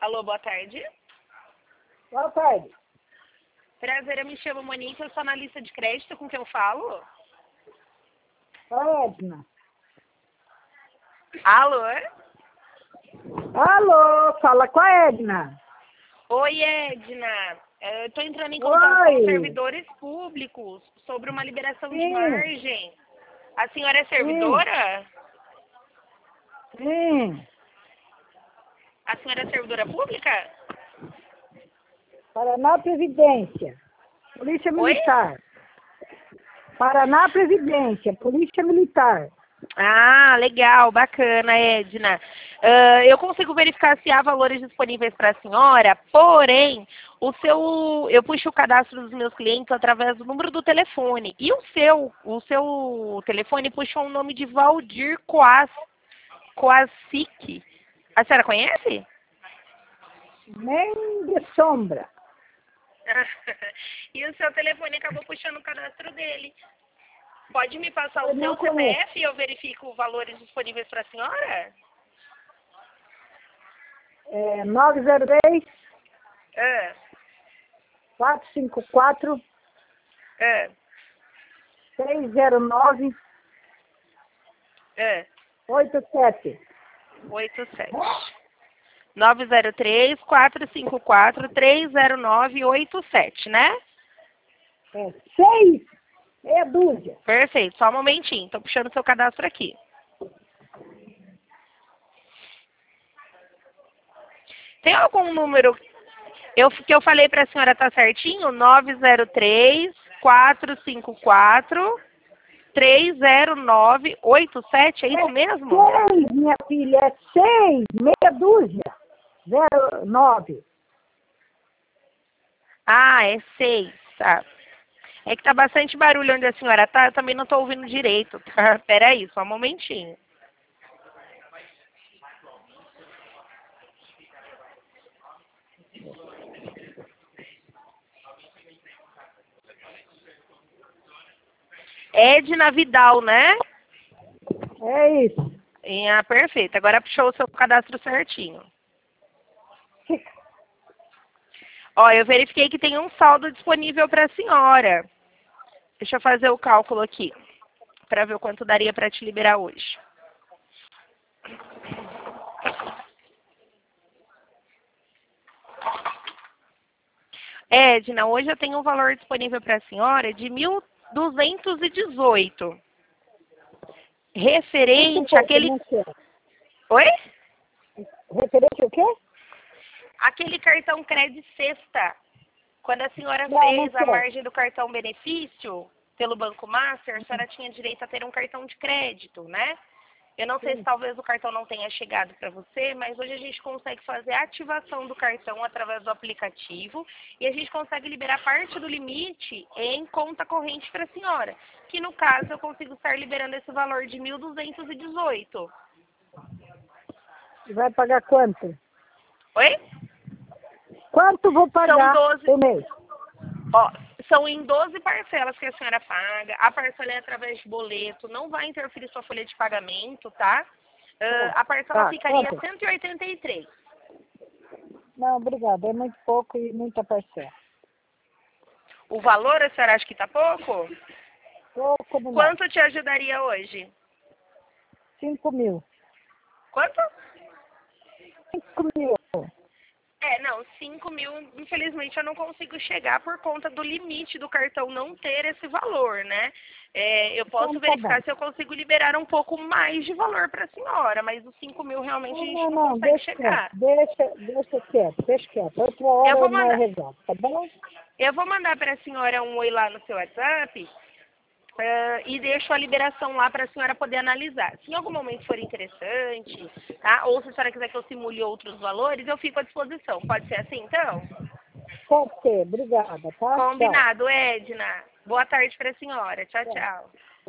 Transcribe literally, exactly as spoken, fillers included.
Alô, boa tarde. Boa tarde. Prazer, eu me chamo Monique, eu estou na lista de crédito com quem eu falo. Oi, Edna. Alô? Alô, fala com a Edna. Oi, Edna. Eu estou entrando em contato Oi. com servidores públicos sobre uma liberação Sim. de margem. A senhora é servidora? Sim. A senhora é servidora pública? Paraná Previdência. Polícia Oi? Militar. Paraná Previdência. Polícia Militar. Ah, legal, bacana, Edna. Uh, eu consigo verificar se há valores disponíveis para a senhora, porém, o seu, eu puxo o cadastro dos meus clientes através do número do telefone. E o seu, o seu telefone puxou o nome de Valdir Coas, Coasic. A senhora conhece? Nem de sombra. E o seu telefone acabou puxando o cadastro dele. Pode me passar Eu o não seu C P conheço. F e eu verifico valores disponíveis para a senhora? É nove zero três, Ah, quatro cinco quatro, ah, três zero nove, ah. oito sete. oito sete. nove zero três, quatro cinco quatro, três zero nove oito sete, né? É seis, meia dúzia. Perfeito, só um momentinho. Tô puxando seu cadastro aqui. Tem algum número eu, que eu falei pra senhora tá certinho? nove zero três, quatro cinco quatro, três zero nove oito sete, é isso mesmo? Seis, minha filha, é seis, meia dúzia. Zero nove. Ah, é seis, tá. É que tá bastante barulho onde a senhora tá, eu também não tô ouvindo direito, tá? Peraí, só um momentinho. Edna Vidal, né? É isso. Ah, perfeito. Agora puxou o seu cadastro certinho. Ó, eu verifiquei que tem um saldo disponível para a senhora. Deixa eu fazer o cálculo aqui, para ver o quanto daria para te liberar hoje. Edna, hoje eu tenho um valor disponível para a senhora de mil duzentos e dezoito. Referente àquele... Oi? Referente ao quê? Aquele cartão crédito sexta. Quando a senhora Não, fez não a sei. margem do cartão benefício pelo Banco Master, a senhora tinha direito a ter um cartão de crédito, né? Eu não sei se talvez o cartão não tenha chegado para você, mas hoje a gente consegue fazer a ativação do cartão através do aplicativo e a gente consegue liberar parte do limite em conta corrente para a senhora, que no caso eu consigo estar liberando esse valor de mil duzentos e dezoito. Vai pagar quanto? Oi? Quanto vou pagar São doze. por mês? Ó, são em doze parcelas que a senhora paga. A parcela é através de boleto, não vai interferir sua folha de pagamento, tá? Uh, a parcela Tá, ficaria quanto? cento e oitenta e três. Não, obrigado. É muito pouco e muita parcela. O valor, a senhora acha que tá pouco? Pouco demais. Quanto te ajudaria hoje? Cinco mil. Quanto? Cinco mil. É, não, cinco mil, infelizmente eu não consigo chegar por conta do limite do cartão não ter esse valor, né? É, eu posso Então, tá verificar bom. se eu consigo liberar um pouco mais de valor para a senhora, mas os cinco mil realmente a Não, gente não, não não. consegue Deixa chegar. quieto. Deixa, deixa quieto. Deixa quieto. Outra Eu hora vou nós mandar, resolve, tá bom? eu vou mandar para a senhora um oi lá no seu WhatsApp. Uh, e deixo a liberação lá para a senhora poder analisar. Se em algum momento for interessante, tá? Ou se a senhora quiser que eu simule outros valores, eu fico à disposição. Pode ser assim, então? Pode ser. Obrigada, tá? Tchau. Combinado, Edna. Boa tarde para a senhora. Tchau, Tchau. tchau.